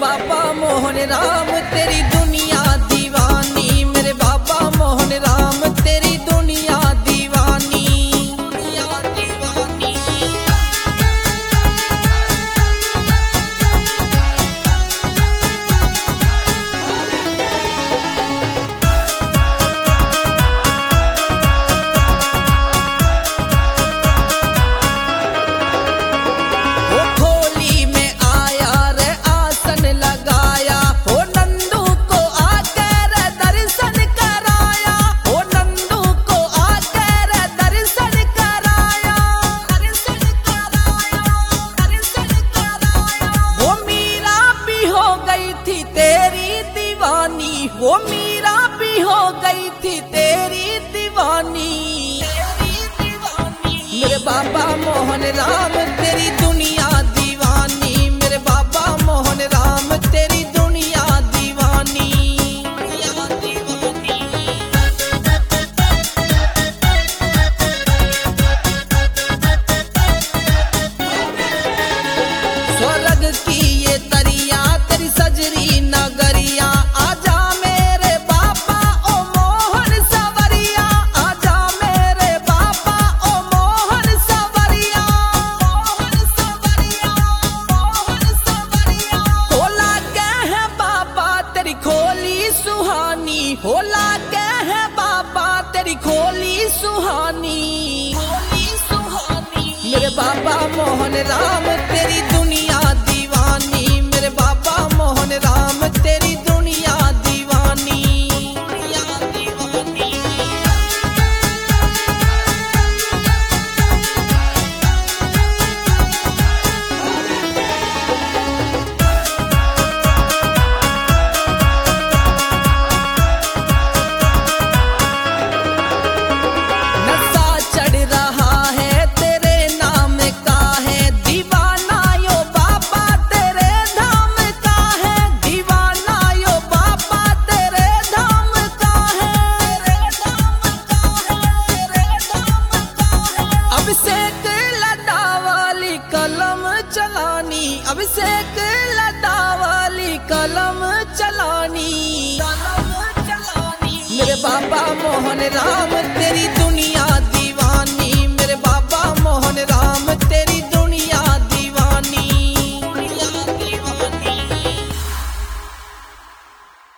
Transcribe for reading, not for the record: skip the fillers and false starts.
बाबा मोहन राम तेरी दुनिया दीवानी, मेरे बाबा मोहन राम तेरी दुनिया दीवानी, दुनिया दीवानी। वो मीरा भी हो गई थी तेरी दीवानी, मेरे बाबा मोहन राम तेरी दुनिया दीवानी, मेरे बाबा मोहन राम तेरी दुनिया दीवानी, दुनिया दीवानी। स्वर्ग की ये तरिया तेरी सजरी नगरिया, आजा मेरे बाबा ओ मोहन सवरिया, आजा मेरे बाबा ओ मोहन सवरिया, मोहन सवरिया, मोहन सवरिया। होला के है बाबा तेरी खोली सुहानी, होला के है बाबा तेरी खोली सुहानी, खोली सुहानी। मेरे बाबा मोहन राम तेरी दुनिया दीवानी, मेरे बाबा मोहन राम तेरी दुनिया दीवानी, दुनिया दीवानी। नशा चढ़ रहा है तेरे नाम का है, दीवाना यो बाबा तेरे धाम का है, दीवाना यो बाबा तेरे धाम का है, तेरे धाम का है, तेरे धाम का है। अभिषेक लता वाली कलम चलानी, अभिषेक लता वाली कलम चलानी, कलम चलानी। मेरे बाबा मोहन राम